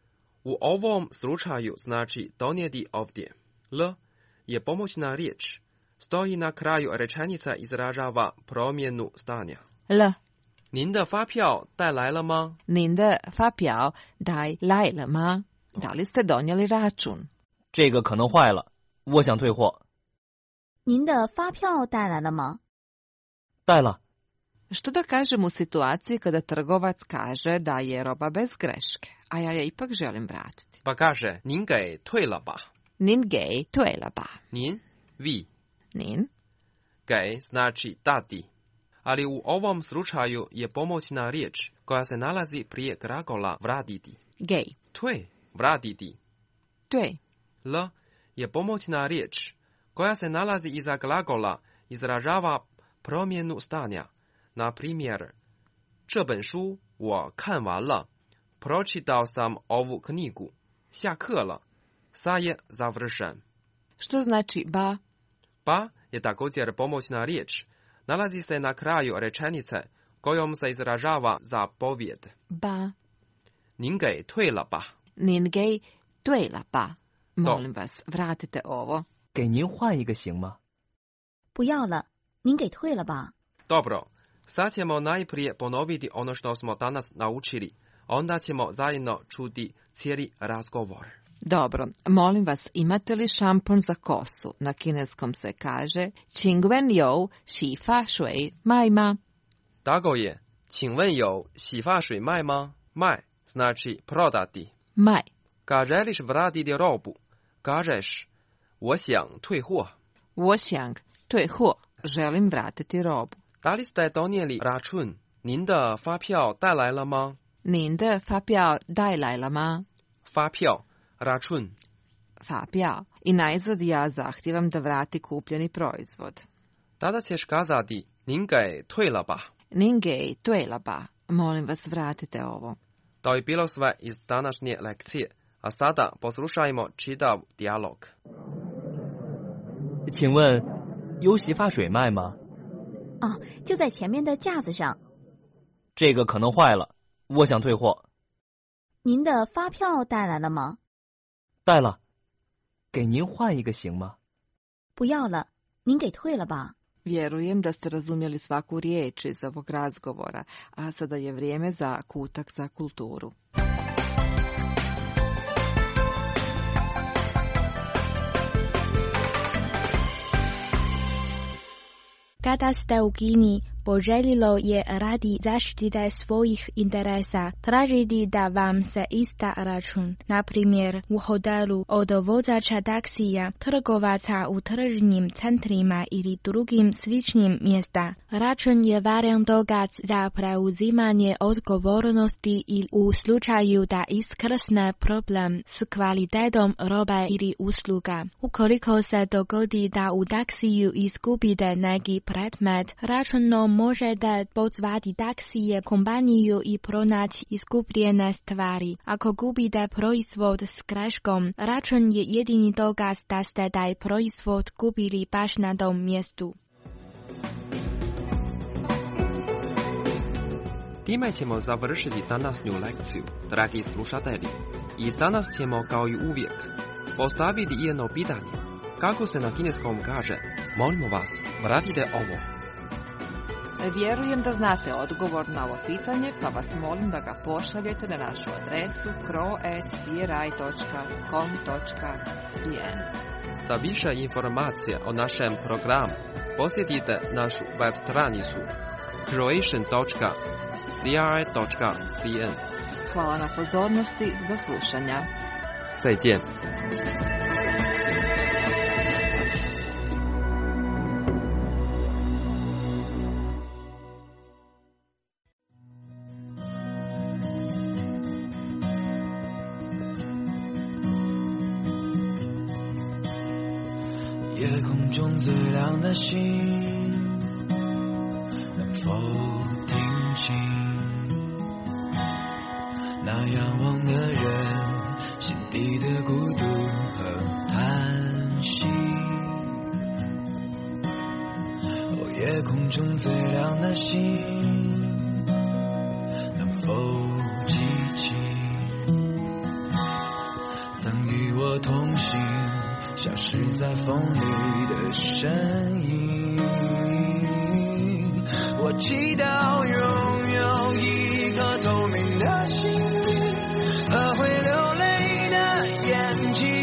U ovom slučaju znači donijeti ovdje. L je pomoćna riječ. Stoji na kraju rečenica izražava promjenu stanja. L. 您的发票带来了吗？ 您的发票带来了吗？ Da li ste donijeli račun? 这个可能坏了，我想退货。 您的发票带来了吗？ 带了。 Što da kažem u situaciji kada trgovac kaže da je roba bez greške, a ja je ipak želim vratiti? Pa kaže, 您给退了吧。 您给退了吧。 您 vi. 您给 znači dati. Ali u ovom slučaju je pomoćna riječ koja se nalazi prije glagola vratiti. Gej. Tue, vratiti. Tue. L je pomoćna riječ koja se nalazi iza glagola izražava promjenu stanja. Na primjer, 这本书我看完了. Pročitao sam ovu knjigu. 下课了. Sa je završen. Što znači ba? Ba je također pomoćna riječ. Nalazi se na kraju rečenice kojom se izražava zapovjed. Ba. 您给退了吧。 您给退了吧。 Molim vas, vratite ovo. 给您换一个行吗？ 不要了，您给退了吧。 Dobro, sad ćemo najprije ponoviti ono što smo danas naučili. Onda ćemo zajedno čuti cijeli razgovor. Dobro, molim vas, imate li šampon za kosu? Na kineskom se kaže 请问有洗发水卖吗? Tako je. 请问有洗发水卖吗? 卖 znači prodati. 卖 Kad želiš vratiti robu, kažeš 我想退货. 我想退货. Želim vratiti robu. Da li ste donijeli račun? 您的发票带来了吗？ 您的发票带来了吗? 发票 račun. 发票. I najzad ja zahtijevam da vrati kupljeni proizvod. Tada ćeš kazati 您给退了吧。 您给退了吧. Molim vas, vratite ovo. To je bilo sve iz današnje lekcije. A sada poslušajmo čitav dijalog. 请问有洗发水卖吗？ 哦，就在前面的架子上。 这个可能坏了，我想退货。 您的发票带来了吗？ 带了，给您换一个行吗？ 不要了，您给退了吧。 Vjerujem da ste razumjeli svaku riječ iz ovog razgovora, a sada je vrijeme za kutak za kulturu. Kada ste u Kini, poželjelo je radi zaštite svojih interesa tražiti da vam se ista račun, na primjer u hotelu od vozača taksija, trgovaca u tržnim centrima ili drugim sličnim mjesta. Račun je važan dokaz za preuzimanje odgovornosti i u slučaju da iskrsne problem s kvalitetom robe ili usluga. Ukoliko se dogodi da u taksiju izgubite neki predmet, računom možete pozvati taksije kompaniju i pronaći izgubljene stvari. Ako gubite proizvod s greškom, račun je jedini dokaz da ste taj proizvod kupili baš na tom mjestu. Time ćemo završiti današnju lekciju, dragi slušatelji. I danas ćemo, kao i uvijek, postaviti jedno pitanje. Kako se na kineskom kaže, molimo vas, vratite ovo. Vjerujem da znate odgovor na ovo pitanje, pa vas molim da ga pošaljete na našu adresu kro at c r i dot com dot c n. Za više informacija o našem programu posjetite našu web stranicu croatian dot c r i dot c n. Hvala na pozornosti, do slušanja. 再见。 夜空中最亮的星，能否听清那仰望的人心底的孤独和叹息？哦，夜空中最亮的星，能否记起曾与我同行消失在风里的身影？我祈祷拥有一颗透明的心灵和会流泪的眼睛，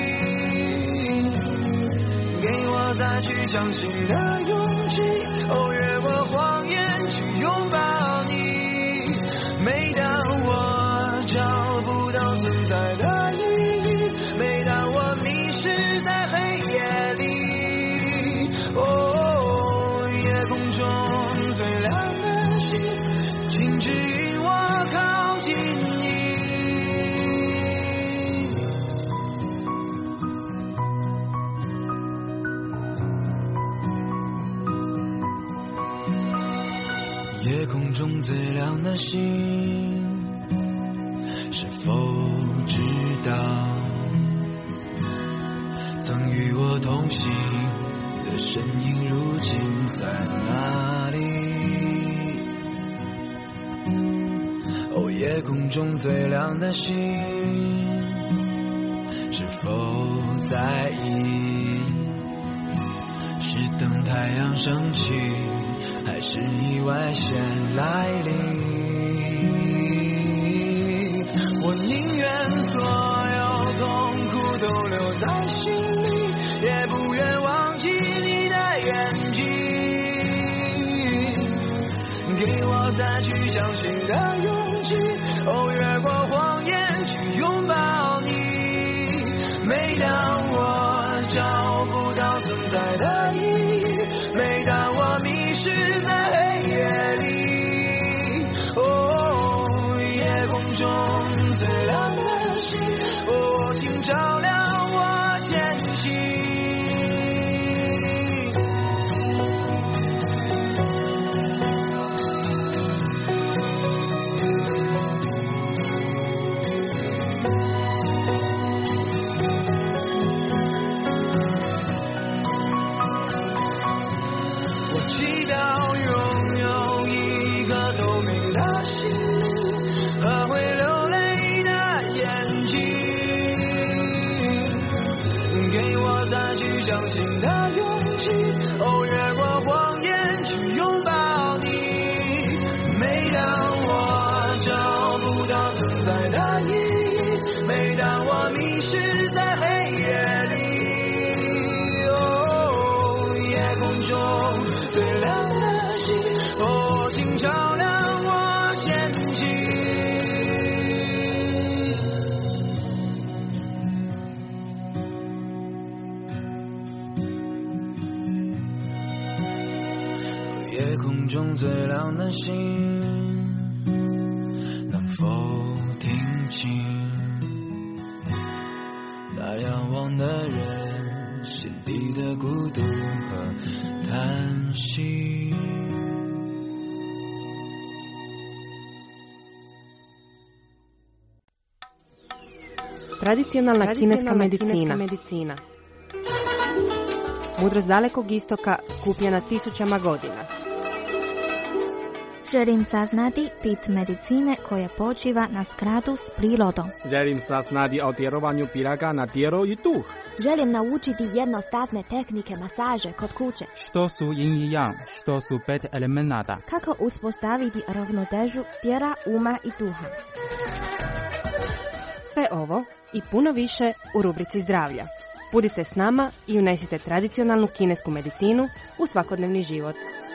给我再去相信的勇气，哦，越过谎言去拥抱你。每当我找不到存在的意义，每当我迷失在黑夜里，哦，夜空中最亮的星，请指引我靠近你。夜空中最亮的星，是否知道曾与我同行的身影如今在哪里？哦，夜空中最亮的星，是否在意？是等太阳升起，还是意外先来临？我宁愿所有痛苦都留在心里，也不愿忘记你的眼睛，给我再去相信的勇气，哦，越过谎言去拥抱你。每当我找不到存在的意义，每当我迷失在黑夜里，哦，夜空中最亮的星，哦，请照亮我前行。 最亮的星，哦，请照亮我前进。夜空中最亮的星，能否听清那仰望的人心底的孤独和叹息。 Tradicionalna kineska medicina. medicina. Mudrost dalekog istoka skupljena tisućama godina. Želim saznati bit medicine koja počiva na skladu s prirodom. Želim saznati o djelovanju piraka na tijelo i duh. Želim naučiti jednostavne tehnike masaže kod kuće. Što su yin i yang, što su pet elemenata. Kako uspostaviti ravnotežu tijela, uma i duha. Sve ovo i puno više u rubrici zdravlja. Budite s nama i unesite tradicionalnu kinesku medicinu u svakodnevni život.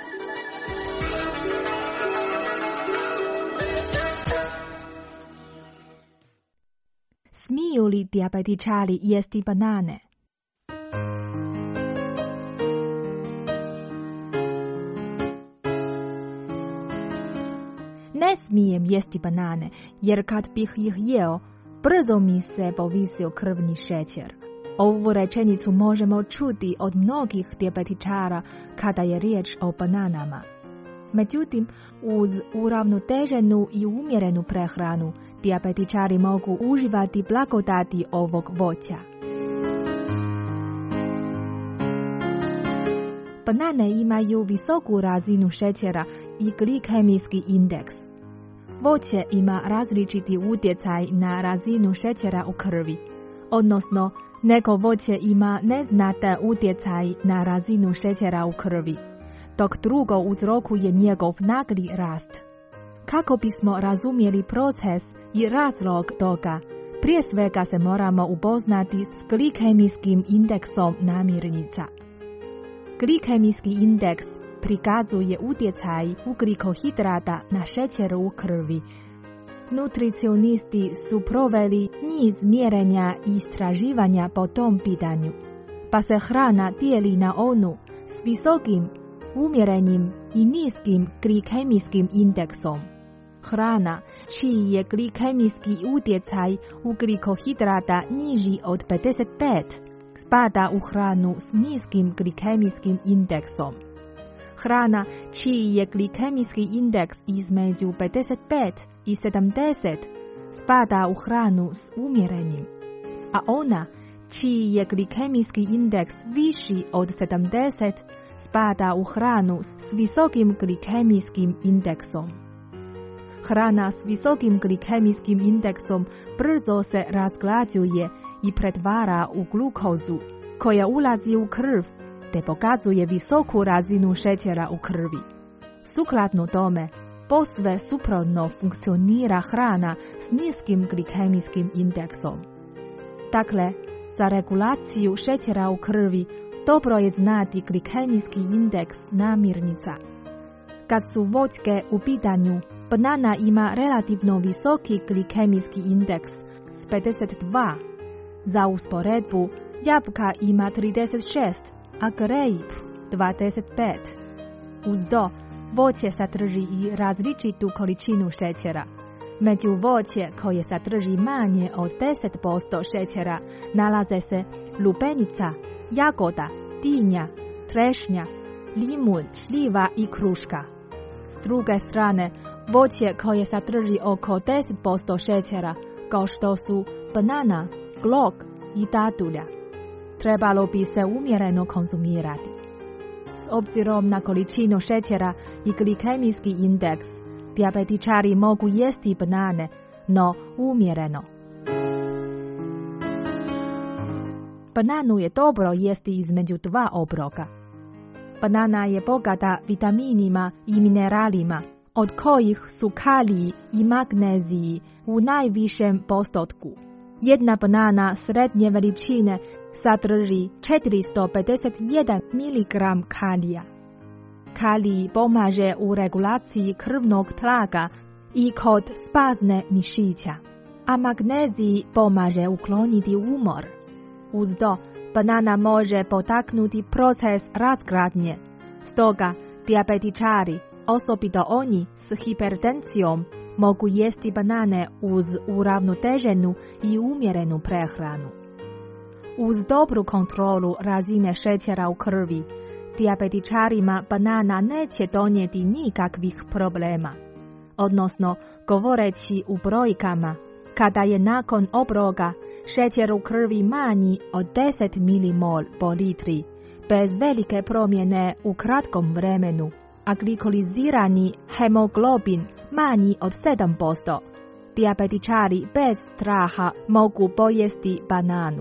Smiju li dijabetičari jesti banane? Ne smijem jesti banane, jer kad bih ih jeo, brzo mi se povisio krvni šećer. Ovu rečenicu možemo čuti od mnogih dijabetičara kada je riječ o bananama. Međutim, uz uravnoteženu i umjerenu prehranu, dijabetičari mogu uživati blagodati ovog voća. Banane imaju visoku razinu šećera i glikemijski indeks. Voće ima različiti utjecaj na razinu šećera u krvi, odnosno neko voće ima neznatan utjecaj na razinu šećera u krvi, dok drugo uzrokuje njegov nagli rast. Kako bismo razumjeli proces i razlog toga, prije svega se moramo upoznati s glikemijskim indeksom namirnica. Glikemijski indeks prikazuje utjecaj ugljikohidrata na šećer u krvi. Nutricionisti su proveli niz mjerenja i istraživanja po tom pitanju, pa se hrana dijeli na onu s visokim, umjerenim i niskim glikemijskim indeksom. Hrana čiji je glikemijski utjecaj ugljikohidrata niži od pedeset pet spada u hranu s niskim glikemijskim indeksom. Hrana čiji je glikemijski indeks između pedeset pet i sedamdeset spada u hranu s umjerenim, a ona čiji je glikemijski indeks viši od sedamdeset spada u hranu s visokim glikemijskim indeksom. Hrana s visokim glikemijskim indeksom brzo se razglađuje i pretvara u glukozu, koja ulazi u krv te pokazuje visoku razinu šećera u krvi. Sukladno tome, posve suprotno funkcionira hrana s niskim glikemijskim indeksom. Dakle, za regulaciju šećera u krvi dobro je znati glikemijski indeks namirnica. Kad su voćke u pitanju, banana ima relativno visoki glikemijski indeks s pedeset dva. Za usporedbu, jabuka ima trideset šest, a grape dvadeset pet. Uz to, voće sadrži i različitu količinu šećera. Među voće koje sadrži manje od deset posto šećera nalaze se lubenica, jagoda, dinja, trešnja, limun, šljiva i kruška. S druge strane, voće koje sadrži oko deset posto šećera, kao što su banana, glog i dadulja, trebalo bi se umjereno konzumirati. S obzirom na količinu šećera i glikemijski indeks, dijabetičari mogu jesti banane, no umjereno. Bananu je dobro jesti između dva obroka. Banana je bogata vitaminima i mineralima, od kojih su kalij i magnezij u najvišem postotku. Jedna banana srednje veličine sadrži četiristo pedeset jedan miligram kalija, Kalij pomaže u regulaciji krvnog tlaka i kod spazne mišića, a magnezij pomaže ukloniti umor. Uz to, banana može potaknuti proces razgradnje. Stoga, dijabetičari, osobito oni s hipertenzijom, mogu jesti banane uz uravnoteženu i umjerenu prehranu. Uz dobru kontrolu razine šećera u krvi, dijabetičarima banana neće donijeti nikakvih problema. Odnosno, govoreći u brojkama, kada je nakon obroka šećer u krvi manji od deset milimol po litri, bez velike promjene u kratkom vremenu, a glikolizirani hemoglobin manji od sedam posto, dijabetičari bez straha mogu pojesti bananu.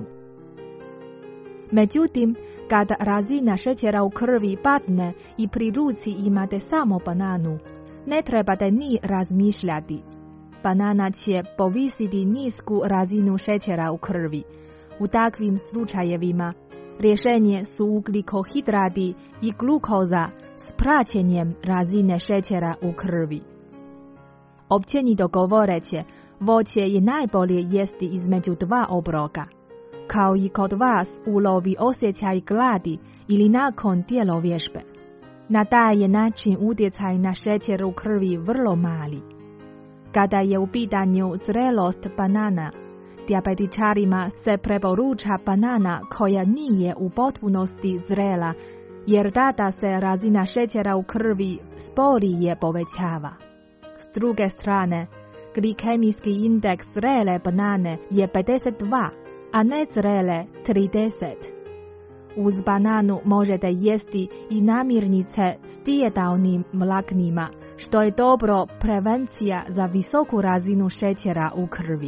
Međutim, kada razina šećera u krvi padne i pri ruci imate samo bananu, ne trebate ni razmišljati. Banana će povisiti nisku razinu šećera u krvi. U takvim slučajevima rješenje su ugljikohidrati i glukoza s praćenjem razine šećera u krvi. Općenito govoreće, voće je najbolje jesti između dva obroka. Kao i kod vas ulovi osjećaj gladi ili nakon tjelovježbe. Na taj je način utjecaj na šećer u krvi vrlo mali. Kada je u pitanju zrelost banana, dijabetičarima se preporuča banana koja nije u potpunosti zrela, jer tada se razina šećera u krvi sporije povećava. S druge strane, glikemijski indeks zrele banane je pedeset dva, a nezrele trideset. Uz bananu možete jesti i namirnice s dijetalnim vlaknima, što je dobro prevencija za visoku razinu šećera u krvi.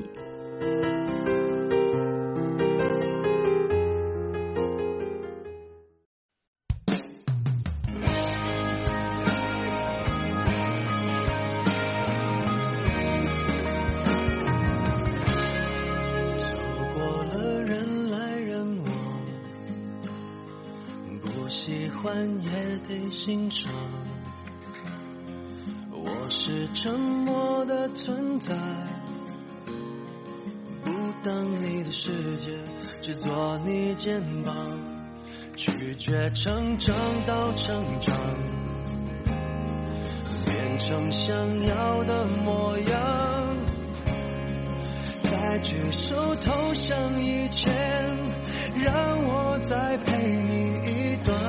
也得欣赏，我是沉默的存在，不当你的世界，只做你肩膀，拒绝成长到成长，变成想要的模样，在举手投降以前，让我再陪你一段，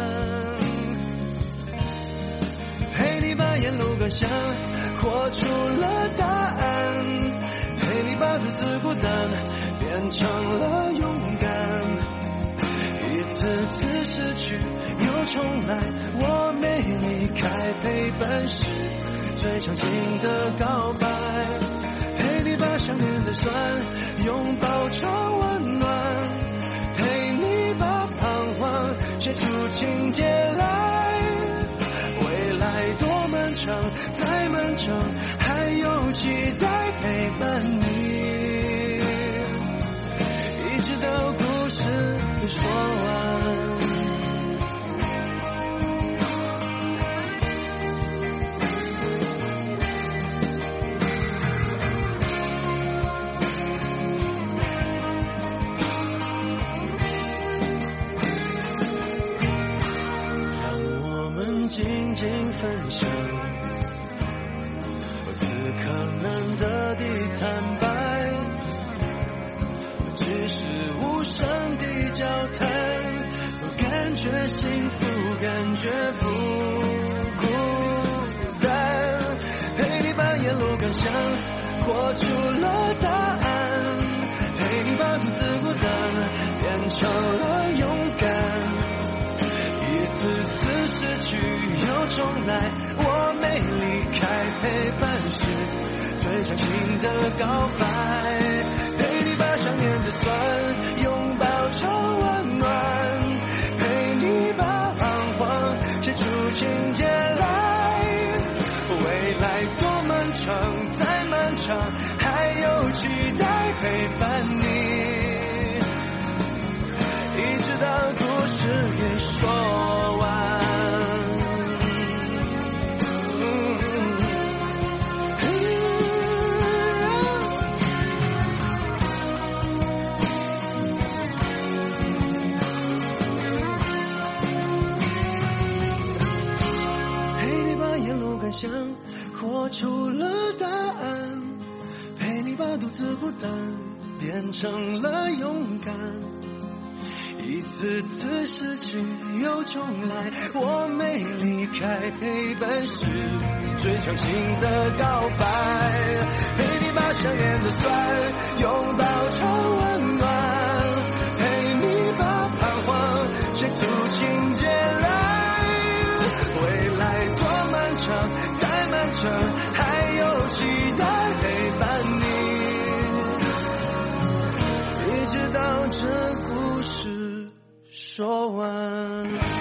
陪你把沿路感想活出了答案，陪你把独自孤单变成了勇敢，一次次失去又重来，我没离开陪伴是最长情的告白，陪你把想念的酸拥抱成温暖，陪你把彷徨写出情节来，未来多漫长再漫长，还有期待陪伴你，一直到故事说完。静静分享，此刻难得的坦白，只是无声的交谈，都感觉幸福，感觉不孤单，陪你把沿路感想活出了答案，陪你把独自孤单变成了勇敢，一次次失去又重来，我没离开陪伴是最长情的告白，陪你把想念的酸拥抱成温暖，陪你把彷徨写出情节来，未来多漫长再漫长，还有期待陪伴你，一直到故事给说完。 说出了答案，陪你把独自孤单变成了勇敢，一次次失去又重来，我没离开，陪伴是最长情的告白，陪你把想念的酸拥抱成温暖，陪你把彷徨写出情节来，未来多漫长太漫长，还有期待陪伴你，一直到这故事说完。